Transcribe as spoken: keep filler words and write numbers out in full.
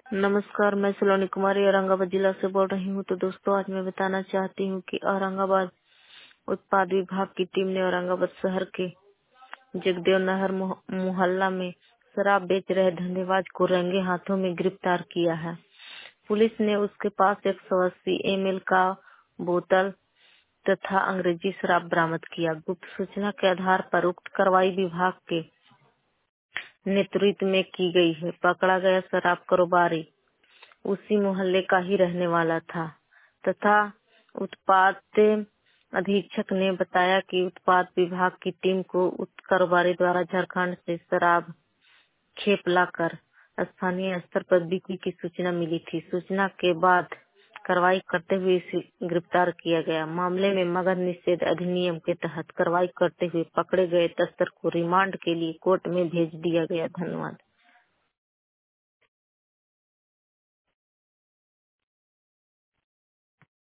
नमस्कार, मैं सलोनी कुमारी औरंगाबाद जिला से बोल रही हूँ। तो दोस्तों, आज मैं बताना चाहती हूँ कि औरंगाबाद उत्पाद विभाग की टीम ने औरंगाबाद शहर के जगदेव नहर मोह- मोहल्ला में शराब बेच रहे धंधेबाज को रंगे हाथों में गिरफ्तार किया है। पुलिस ने उसके पास एक सौ अस्सी एम एल का बोतल तथा अंग्रेजी शराब बरामद किया। गुप्त सूचना के आधार पर उक्त कार्रवाई विभाग के नेतृत्व में की गई है। पकड़ा गया शराब कारोबारी उसी मोहल्ले का ही रहने वाला था तथा उत्पाद अधीक्षक ने बताया कि उत्पाद विभाग की टीम को उक्त कारोबारी द्वारा झारखंड से शराब खेप लाकर स्थानीय स्तर पर बिक्री की सूचना मिली थी। सूचना के बाद कार्रवाई करते हुए इसे गिरफ्तार किया गया। मामले में मद्य निषेध अधिनियम के तहत कार्रवाई करते हुए पकड़े गए तस्कर को रिमांड के लिए कोर्ट में भेज दिया गया। धन्यवाद।